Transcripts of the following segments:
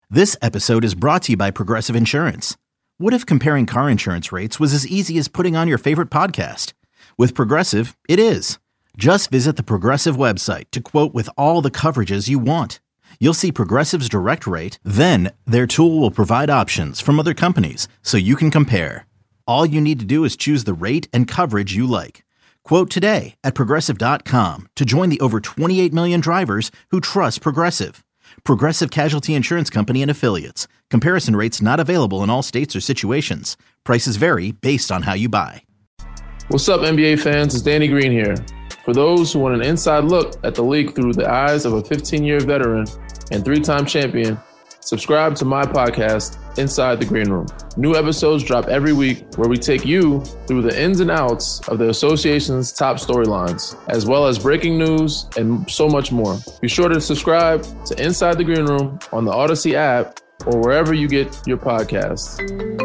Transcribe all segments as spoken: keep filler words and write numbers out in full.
This episode is brought to you by Progressive Insurance. What if comparing car insurance rates was as easy as putting on your favorite podcast? With Progressive, it is. Just visit the Progressive website to quote with all the coverages you want. You'll see Progressive's direct rate, then their tool will provide options from other companies so you can compare. All you need to do is choose the rate and coverage you like. Quote today at progressive dot com to join the over twenty-eight million drivers who trust Progressive. Progressive Casualty Insurance Company and Affiliates. Comparison rates not available in all states or situations. Prices vary based on how you buy. What's up, N B A fans? It's Danny Green here. For those who want an inside look at the league through the eyes of a fifteen-year veteran and three-time champion, subscribe to my podcast, Inside the Green Room. New episodes drop every week where we take you through the ins and outs of the association's top storylines, as well as breaking news and so much more. Be sure to subscribe to Inside the Green Room on the Odyssey app or wherever you get your podcasts.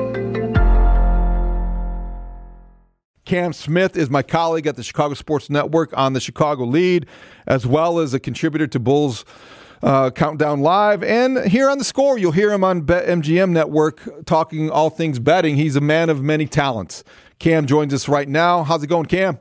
Cam Smith is my colleague at the Chicago Sports Network on the Chicago Lead, as well as a contributor to Bulls Uh, Countdown Live, and here on The Score, you'll hear him on BetMGM Network talking all things betting. He's a man of many talents. Cam joins us right now. How's it going, Cam?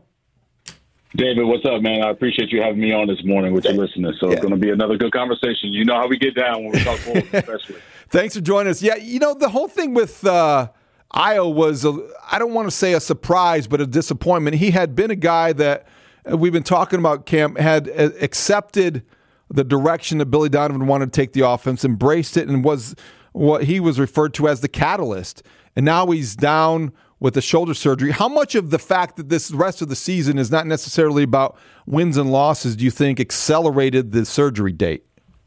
David, what's up, man? I appreciate you having me on this morning with your listeners. So yeah. It's going to be another good conversation. You know how we get down when we talk Bulls, especially. Thanks for joining us. Yeah, you know, the whole thing with uh, Ayo was, a, I don't want to say a surprise, but a disappointment. He had been a guy that uh, we've been talking about, Cam, had uh, accepted the direction that Billy Donovan wanted to take the offense, embraced it, and was what he was referred to as the catalyst. And now he's down with the shoulder surgery. How much of the fact that this rest of the season is not necessarily about wins and losses do you think accelerated the surgery date?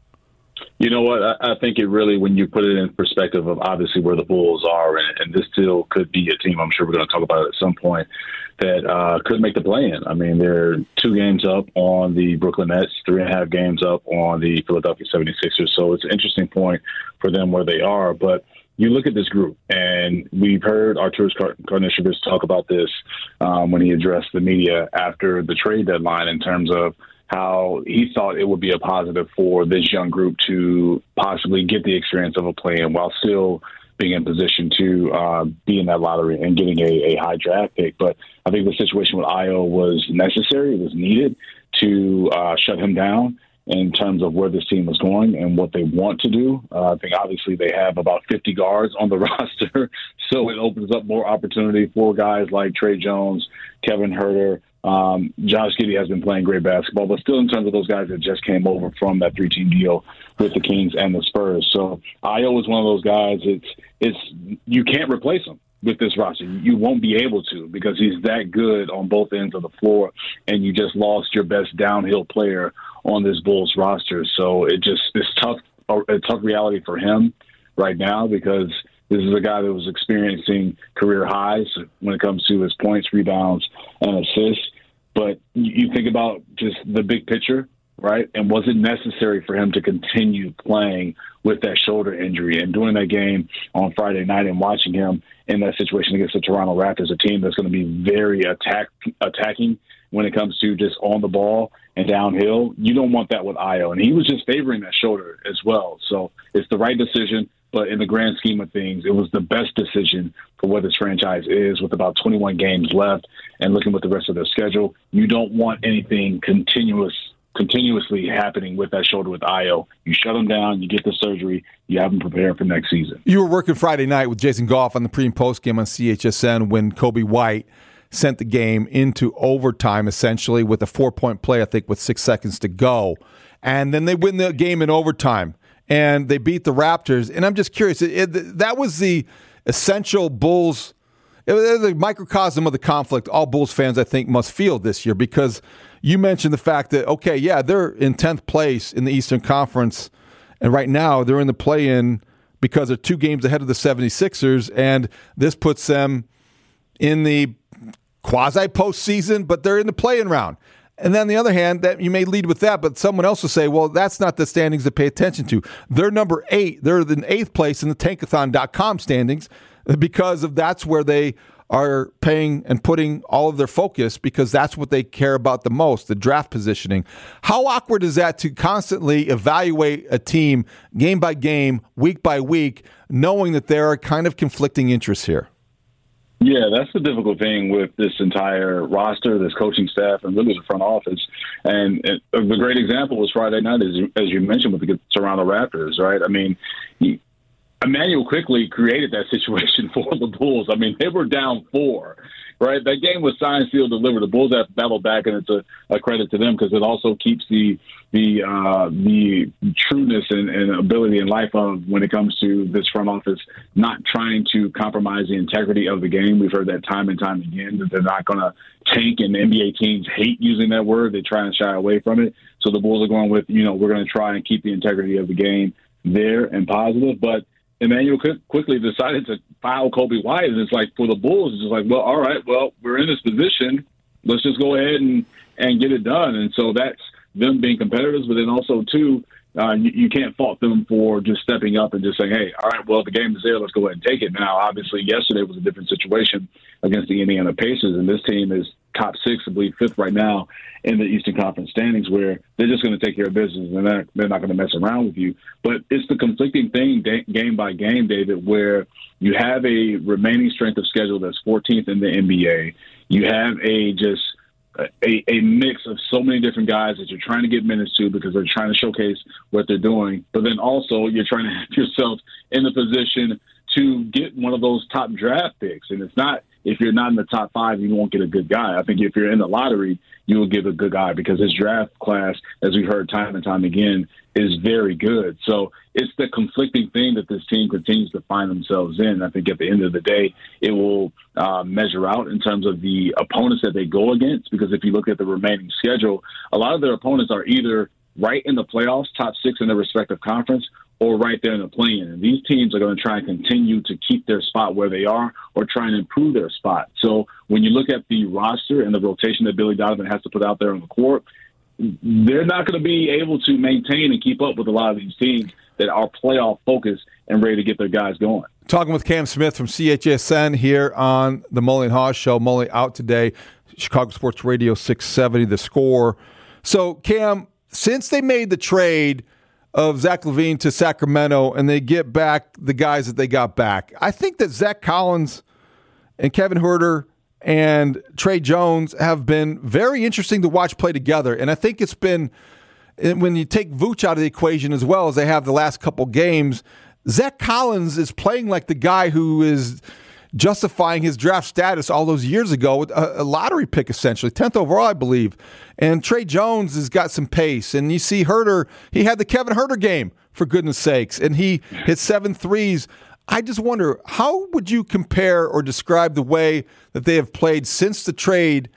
You know what? I, I think it really, when you put it in perspective of obviously where the Bulls are, and, and this still could be a team, I'm sure we're going to talk about it at some point, that uh, could make the play-in. I mean, they're two games up on the Brooklyn Nets, three and a half games up on the Philadelphia seventy-sixers. So it's an interesting point for them where they are. But you look at this group, and we've heard Arturas Karnisovas talk about this um, when he addressed the media after the trade deadline in terms of how he thought it would be a positive for this young group to possibly get the experience of a play-in while still being in position to uh, be in that lottery and getting a, a high draft pick. But I think the situation with Ayo was necessary. It was needed to uh, shut him down in terms of where this team was going and what they want to do. Uh, I think obviously they have about fifty guards on the roster, so it opens up more opportunity for guys like Trey Jones, Kevin Huerter. Um, Josh Giddey has been playing great basketball, but still in terms of those guys that just came over from that three-team deal with the Kings and the Spurs. So Ayo is one of those guys. It's it's you can't replace him with this roster. You won't be able to because he's that good on both ends of the floor, and you just lost your best downhill player on this Bulls roster. So it just it's tough a tough reality for him right now because this is a guy that was experiencing career highs when it comes to his points, rebounds, and assists. But you think about just the big picture, right? And was it necessary for him to continue playing with that shoulder injury? And during that game on Friday night and watching him in that situation against the Toronto Raptors, a team that's going to be very attack attacking when it comes to just on the ball and downhill, you don't want that with Ayo. And he was just favoring that shoulder as well. So it's the right decision. But in the grand scheme of things, it was the best decision for what this franchise is with about twenty-one games left and looking at the rest of their schedule. You don't want anything continuous, continuously happening with that shoulder with Ayo. You shut him down, you get the surgery, you have him prepared for next season. You were working Friday night with Jason Goff on the pre- and post game on C H S N when Kobe White sent the game into overtime, essentially, with a four-point play, I think, with six seconds to go. And then they win the game in overtime. And they beat the Raptors. And I'm just curious, it, it, that was the essential Bulls, it was the microcosm of the conflict all Bulls fans, I think, must feel this year, because you mentioned the fact that, okay, yeah, they're in tenth place in the Eastern Conference, and right now they're in the play-in because they're two games ahead of the seventy-sixers, and this puts them in the quasi-postseason, but they're in the play-in round. And then on the other hand, that you may lead with that, but someone else will say, well, that's not the standings to pay attention to. They're number eight. They're in eighth place in the tankathon dot com standings because of that's where they are paying and putting all of their focus because that's what they care about the most, the draft positioning. How awkward is that to constantly evaluate a team game by game, week by week, knowing that there are kind of conflicting interests here? Yeah, that's the difficult thing with this entire roster, this coaching staff, and really the front office. And, and the great example was Friday night, as you, as you mentioned, with the Toronto Raptors, right? I mean, he, Immanuel quickly created that situation for the Bulls. I mean, they were down four, right? That game was signed, sealed, delivered. The Bulls have battled back, and it's a, a credit to them because it also keeps the the uh, the trueness and, and ability in life of when it comes to this front office not trying to compromise the integrity of the game. We've heard that time and time again, that they're not going to tank, and N B A teams hate using that word. They try and shy away from it. So the Bulls are going with, you know, we're going to try and keep the integrity of the game there and positive, but Immanuel quickly decided to foul Coby White, and it's like for the Bulls, it's just like, well, all right, well, we're in this position. Let's just go ahead and, and get it done. And so that's them being competitors, but then also, too, uh, you, you can't fault them for just stepping up and just saying, hey, all right, well, the game is there. Let's go ahead and take it. Now, obviously, yesterday was a different situation against the Indiana Pacers, and this team is top six, I believe, fifth right now in the Eastern Conference standings, where they're just going to take care of business and they're, they're not going to mess around with you. But it's the conflicting thing day, game by game, David, where you have a remaining strength of schedule that's fourteenth in the N B A. You have a just a, a mix of so many different guys that you're trying to get minutes to because they're trying to showcase what they're doing. But then also you're trying to have yourself in the position to get one of those top draft picks. And it's not, if you're not in the top five, you won't get a good guy. I think if you're in the lottery, you will get a good guy because this draft class, as we've heard time and time again, is very good. So it's the conflicting thing that this team continues to find themselves in. I think at the end of the day, it will uh, measure out in terms of the opponents that they go against, because if you look at the remaining schedule, a lot of their opponents are either right in the playoffs, top six in their respective conference, or right there in the play-in. And these teams are going to try and continue to keep their spot where they are or try and improve their spot. So when you look at the roster and the rotation that Billy Donovan has to put out there on the court, they're not going to be able to maintain and keep up with a lot of these teams that are playoff focused and ready to get their guys going. Talking with Cam Smith from C H S N here on the Mully and Haw Show. Mully out today, Chicago Sports Radio six seventy, The Score. So, Cam, since they made the trade of Zach LaVine to Sacramento and they get back the guys that they got back, I think that Zach Collins and Kevin Huerter and Trey Jones have been very interesting to watch play together. And I think it's been, when you take Vooch out of the equation as well as they have the last couple games, Zach Collins is playing like the guy who is justifying his draft status all those years ago with a, a lottery pick, essentially, tenth overall, I believe. And Trey Jones has got some pace. And you see Huerter, he had the Kevin Huerter game, for goodness sakes, and he hit seven threes. I just wonder, how would you compare or describe the way that they have played since the trade?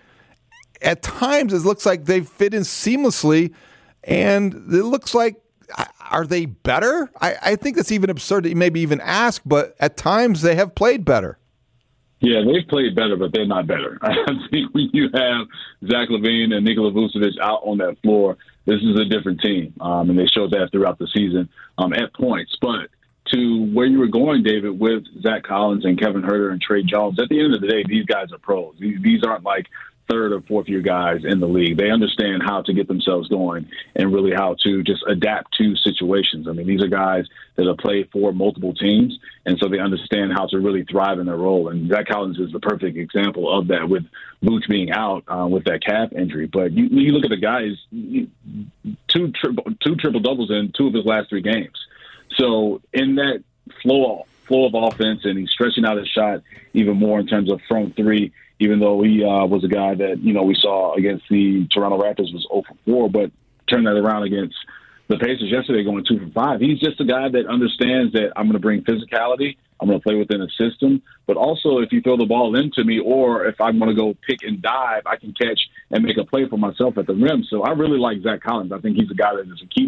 At times, it looks like they've fit in seamlessly, and it looks like, are they better? I, I think that's even absurd to maybe even ask, but at times they have played better. Yeah, they've played better, but they're not better. I think when you have Zach LaVine and Nikola Vucevic out on that floor, this is a different team, um, and they showed that throughout the season um, at points. But to where you were going, David, with Zach Collins and Kevin Huerter and Trey Jones, at the end of the day, these guys are pros. These, these aren't like third or fourth year guys in the league. They understand how to get themselves going and really how to just adapt to situations. I mean, these are guys that have played for multiple teams, and so they understand how to really thrive in their role. And Zach Collins is the perfect example of that, with Vooch being out uh, with that calf injury. But you, you look at the guys, two triple, two triple doubles in two of his last three games. So in that flow, flow of offense, and he's stretching out his shot even more in terms of from three, even though he uh, was a guy that, you know, we saw against the Toronto Raptors was zero for four, but turned that around against the Pacers yesterday going two for five. He's just a guy that understands that I'm going to bring physicality, I'm going to play within a system, but also if you throw the ball into me or if I'm going to go pick and dive, I can catch and make a play for myself at the rim. So I really like Zach Collins. I think he's a guy that is a keeper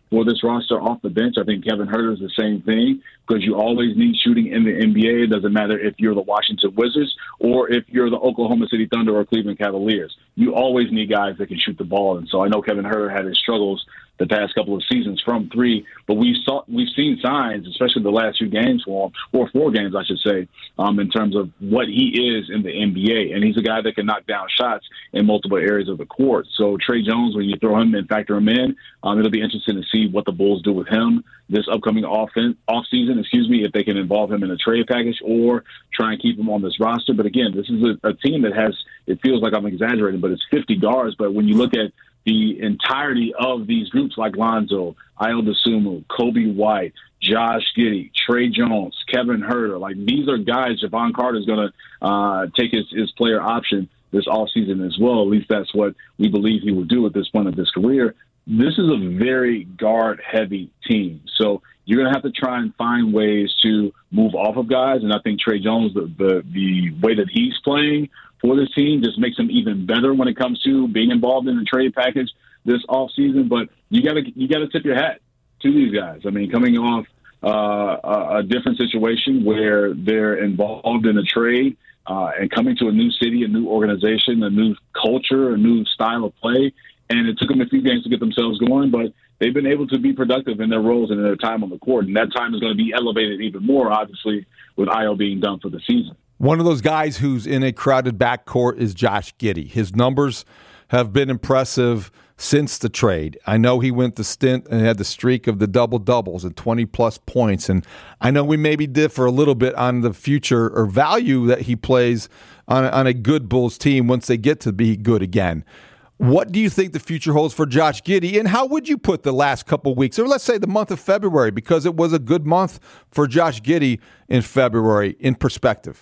for this roster off the bench. I think Kevin Huerter is the same thing, because you always need shooting in the N B A. It doesn't matter if you're the Washington Wizards or if you're the Oklahoma City Thunder or Cleveland Cavaliers. You always need guys that can shoot the ball. And so I know Kevin Huerter had his struggles the past couple of seasons from three, but we've saw, we've seen signs, especially the last few games for him, or four games, I should say, um, in terms of what he is in the N B A. And he's a guy that can knock down shots in multiple areas of the court. So Tre Jones, when you throw him and factor him in, um, it'll be interesting to see what the Bulls do with him this upcoming off offseason, excuse me, if they can involve him in a trade package or try and keep him on this roster. But again, this is a, a team that has, it feels like I'm exaggerating, but it's fifty guards. But when you look at the entirety of these groups like Lonzo, Ayo Dosunmu, Coby White, Josh Giddey, Tre Jones, Kevin Huerter, like these are guys Javon Carter is going to uh, take his, his player option this offseason as well. At least that's what we believe he will do at this point of his career. This is a very guard-heavy team. So you're going to have to try and find ways to move off of guys. And I think Tre Jones, the, the, the way that he's playing for this team just makes him even better when it comes to being involved in the trade package this offseason. But you got to you got to tip your hat to these guys. I mean, coming off uh, a, a different situation where they're involved in a trade uh, and coming to a new city, a new organization, a new culture, a new style of play. And it took them a few games to get themselves going, but they've been able to be productive in their roles and in their time on the court. And that time is going to be elevated even more, obviously, with Ayo being done for the season. One of those guys who's in a crowded backcourt is Josh Giddey. His numbers have been impressive since the trade. I know he went the stint and had the streak of the double-doubles and twenty-plus points, and I know we maybe differ a little bit on the future or value that he plays on a, on a good Bulls team once they get to be good again. What do you think the future holds for Josh Giddey, and how would you put the last couple of weeks, or let's say the month of February, because it was a good month for Josh Giddey in February, in perspective?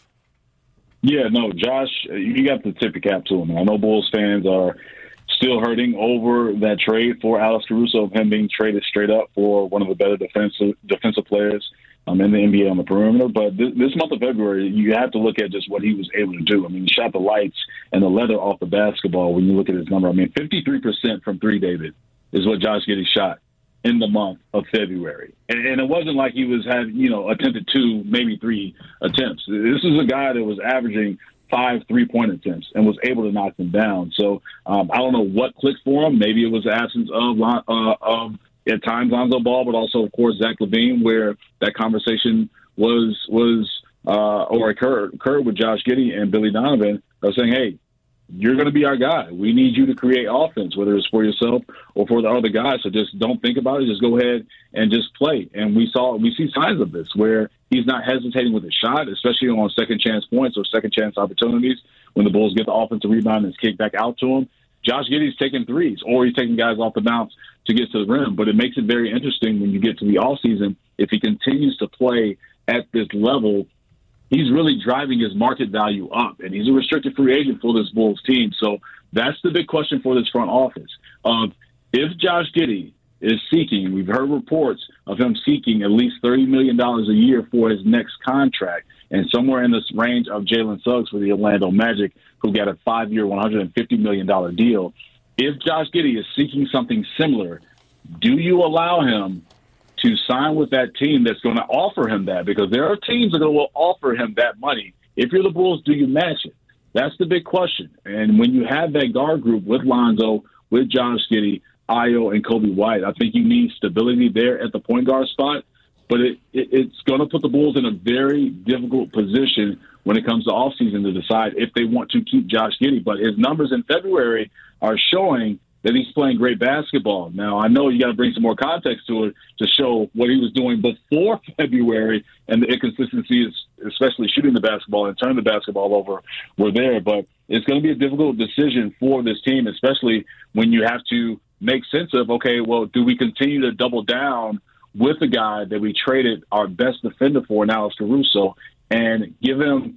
Yeah, no, Josh, you got to tip your cap to him. And I know Bulls fans are still hurting over that trade for Alex Caruso, of him being traded straight up for one of the better defensive defensive players um, in the N B A on the perimeter. But this, this month of February, you have to look at just what he was able to do. I mean, he shot the lights and the leather off the basketball when you look at his number. I mean, fifty-three percent from three, David, is what Josh Giddey shot in the month of February. And, and it wasn't like he was had, you know, attempted two, maybe three attempts. This is a guy that was averaging five three-point attempts and was able to knock them down. So um, I don't know what clicked for him. Maybe it was the absence of, uh, of at times Lonzo Ball, but also, of course, Zach LaVine, where that conversation was was uh, or occurred, occurred with Josh Giddey and Billy Donovan of saying, hey, you're going to be our guy. We need you to create offense, whether it's for yourself or for the other guys. So just don't think about it. Just go ahead and just play. And we saw we see signs of this where he's not hesitating with his shot, especially on second chance points or second chance opportunities. When the Bulls get the offensive rebound and it's kicked back out to him, Josh Giddey's taking threes, or he's taking guys off the bounce to get to the rim. But it makes it very interesting when you get to the offseason. If he continues to play at this level, he's really driving his market value up, and he's a restricted free agent for this Bulls team. So that's the big question for this front office. Of if Josh Giddey is seeking, we've heard reports of him seeking at least thirty million dollars a year for his next contract, and somewhere in this range of Jalen Suggs for the Orlando Magic, who got a five-year, one hundred fifty million dollars deal. If Josh Giddey is seeking something similar, do you allow him to sign with that team that's going to offer him that? Because there are teams that will offer him that money. If you're the Bulls, do you match it? That's the big question. And when you have that guard group with Lonzo, with Josh Giddey, Ayo, and Coby White, I think you need stability there at the point guard spot. But it, it, it's going to put the Bulls in a very difficult position when it comes to offseason to decide if they want to keep Josh Giddey. But his numbers in February are showing that he's playing great basketball. Now, I know you got to bring some more context to it to show what he was doing before February, and the inconsistencies, especially shooting the basketball and turning the basketball over, were there. But it's going to be a difficult decision for this team, especially when you have to make sense of, okay, well, do we continue to double down with the guy that we traded our best defender for, now Alex Caruso, and give him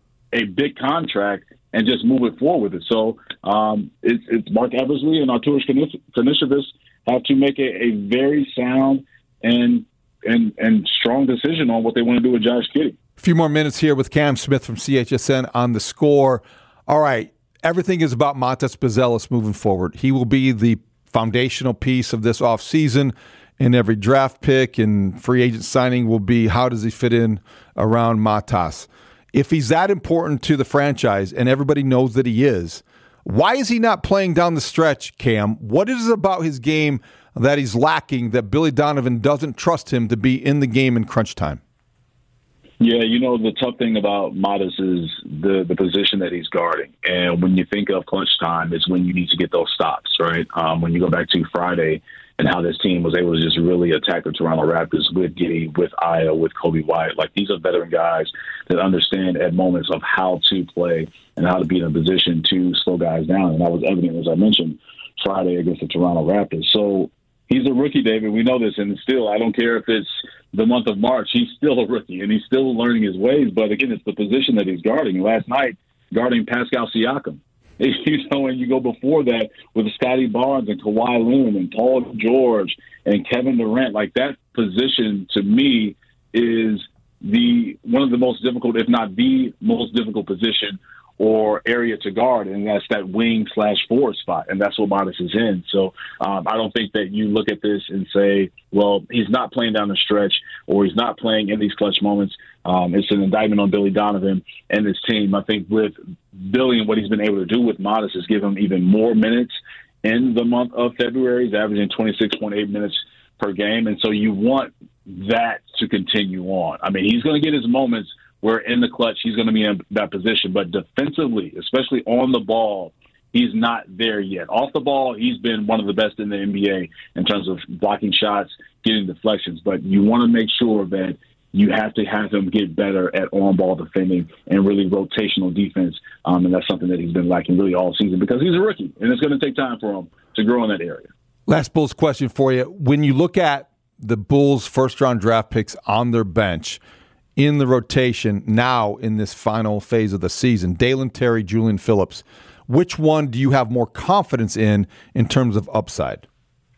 a big contract and just move it forward with it? So um, it's, it's Mark Eversley and Arturas Karnisovas have to make a, a very sound and and and strong decision on what they want to do with Josh Giddey. A few more minutes here with Cam Smith from C H S N on The Score. All right, everything is about Montas Buzelis moving forward. He will be the foundational piece of this offseason. in every draft pick and free agent signing will be how does he fit in around Matas. If he's that important to the franchise and everybody knows that he is, why is he not playing down the stretch, Cam? What is it about his game that he's lacking that Billy Donovan doesn't trust him to be in the game in crunch time? Yeah, you know, the tough thing about Matas is the, the position that he's guarding. And when you think of clutch time, it's when you need to get those stops, right? Um, when you go back to Friday and how this team was able to just really attack the Toronto Raptors with Giddey, with Aya, with Coby White. Like, these are veteran guys that understand at moments of how to play and how to be in a position to slow guys down. And that was evident, as I mentioned, Friday against the Toronto Raptors. So he's a rookie, David. We know this. And still, I don't care if it's the month of March, he's still a rookie and he's still learning his ways. But again, it's the position that he's guarding. Last night, guarding Pascal Siakam. You know, and you go before that with Scotty Barnes and Kawhi Leonard and Paul George and Kevin Durant. Like, that position to me is the one of the most difficult, if not the most difficult position or area to guard, and that's that wing slash forward spot, and that's what Matas is in. So um, I don't think that you look at this and say, well, he's not playing down the stretch or he's not playing in these clutch moments. Um, it's an indictment on Billy Donovan and his team. I think with Billy and what he's been able to do with Matas is give him even more minutes in the month of February. He's averaging twenty-six point eight minutes per game, and so you want that to continue on. I mean, he's going to get his moments where in the clutch he's going to be in that position. But defensively, especially on the ball, he's not there yet. Off the ball, he's been one of the best in the N B A in terms of blocking shots, getting deflections. But you want to make sure that you have to have him get better at on-ball defending and really rotational defense. Um, and that's something that he's been lacking really all season because he's a rookie, and it's going to take time for him to grow in that area. Last Bulls question for you. When you look at the Bulls' first-round draft picks on their bench, in the rotation now in this final phase of the season, Dalen Terry, Julian Phillips, which one do you have more confidence in in terms of upside?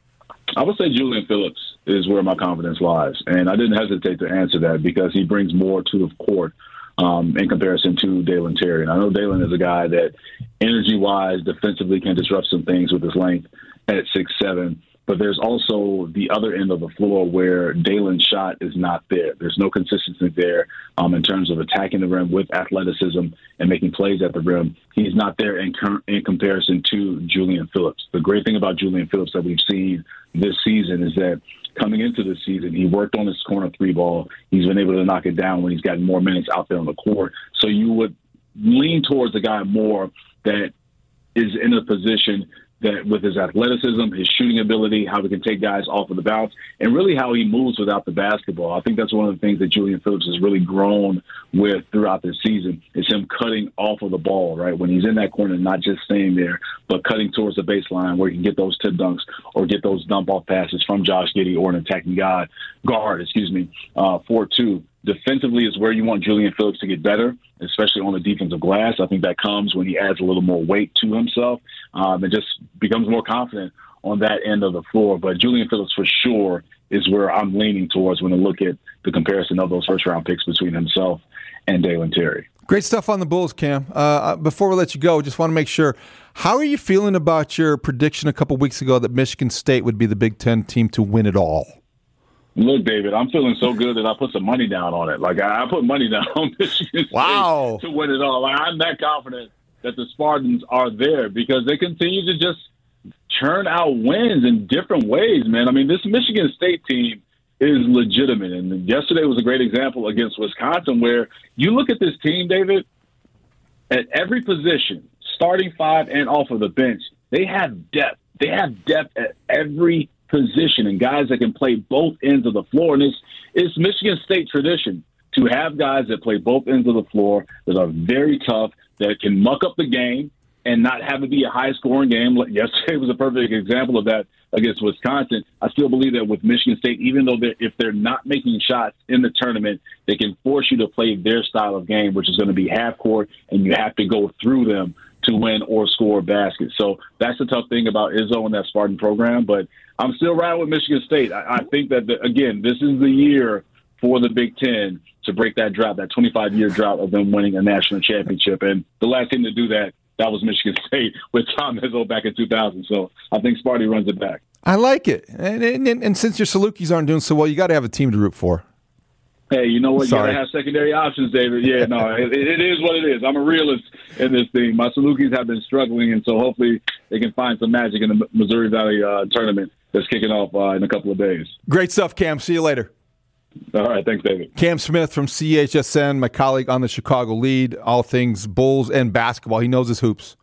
I would say Julian Phillips is where my confidence lies. And I didn't hesitate to answer that because he brings more to the court um, in comparison to Dalen Terry. And I know Dalen is a guy that energy-wise, defensively can disrupt some things with his length at six seven. But there's also the other end of the floor where Dalen's shot is not there. There's no consistency there um, in terms of attacking the rim with athleticism and making plays at the rim. He's not there in, com- in comparison to Julian Phillips. The great thing about Julian Phillips that we've seen this season is that coming into this season, he worked on his corner three ball. He's been able to knock it down when he's gotten more minutes out there on the court. So you would lean towards a guy more that is in a position that with his athleticism, his shooting ability, how he can take guys off of the bounce, and really how he moves without the basketball. I think that's one of the things that Julian Phillips has really grown with throughout this season is him cutting off of the ball, right? When he's in that corner, not just staying there, but cutting towards the baseline where he can get those tip dunks or get those dump-off passes from Josh Giddey or an attacking guard, guard, excuse me, uh, four two. Defensively is where you want Julian Phillips to get better, especially on the defensive glass. I think that comes when he adds a little more weight to himself um, and just becomes more confident on that end of the floor. But Julian Phillips for sure is where I'm leaning towards when I look at the comparison of those first-round picks between himself and Dalen Terry. Great stuff on the Bulls, Cam. Uh, before we let you go, just want to make sure, how are you feeling about your prediction a couple weeks ago that Michigan State would be the Big Ten team to win it all? Look, David, I'm feeling so good that I put some money down on it. Like, I put money down on Michigan State wow. to win it all. Like, I'm that confident that the Spartans are there because they continue to just churn out wins in different ways, man. I mean, this Michigan State team is legitimate. And yesterday was a great example against Wisconsin where you look at this team, David, at every position, starting five and off of the bench, they have depth. They have depth at every position and guys that can play both ends of the floor. And it's, it's Michigan State tradition to have guys that play both ends of the floor that are very tough, that can muck up the game and not have it be a high-scoring game. Yesterday was a perfect example of that against Wisconsin. I still believe that with Michigan State, even though they're, if they're not making shots in the tournament, they can force you to play their style of game, which is going to be half-court, and you have to go through them to win or score a basket. So that's the tough thing about Izzo and that Spartan program. But I'm still riding with Michigan State. I, I think that, the, again, this is the year for the Big Ten to break that drought, that twenty-five-year drought of them winning a national championship. And the last team to do that, that was Michigan State with Tom Izzo back in two thousand. So I think Sparty runs it back. I like it. And, and, and since your Salukis aren't doing so well, you got to have a team to root for. Hey, you know what? Sorry. You got to have secondary options, David. Yeah, no, it, it is what it is. I'm a realist in this thing. My Salukis have been struggling, and so hopefully they can find some magic in the Missouri Valley uh, tournament that's kicking off uh, in a couple of days. Great stuff, Cam. See you later. All right. Thanks, David. Cam Smith from C H S N, my colleague on the Chicago Lead, all things Bulls and basketball. He knows his hoops.